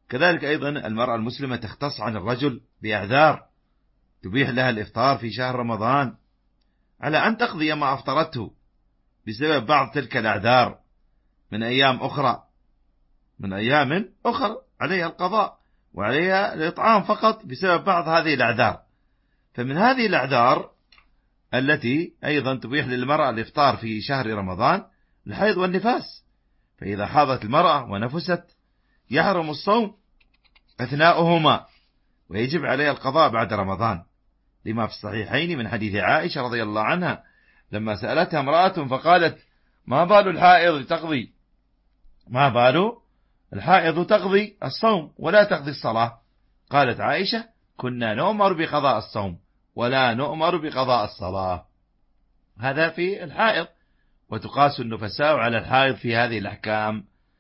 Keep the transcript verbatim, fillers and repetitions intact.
كذلك أيضا المرأة المسلمة تختص عن الرجل بأعذار تبيح لها الإفطار في شهر رمضان على أن تقضي ما أفطرته بسبب بعض تلك الأعذار من أيام أخرى من أيام أخرى عليها القضاء وعليها الإطعام فقط بسبب بعض هذه الأعذار. فمن هذه الأعذار التي أيضا تبيح للمرأة الإفطار في شهر رمضان الحيض والنفاس، فإذا حاضت المرأة ونفست يحرم الصوم أثناؤهما ويجب عليها القضاء بعد رمضان، لما في الصحيحين من حديث عائشة رضي الله عنها لما سألتها امرأة فقالت: ما بال الحائض تقضي ما بال الحائض تقضي الصوم ولا تقضي الصلاة؟ قالت عائشة: كنا نؤمر بقضاء الصوم ولا نؤمر بقضاء الصلاة. هذا في الحائض، وتقاس النفساء على الحائض في هذه الأحكام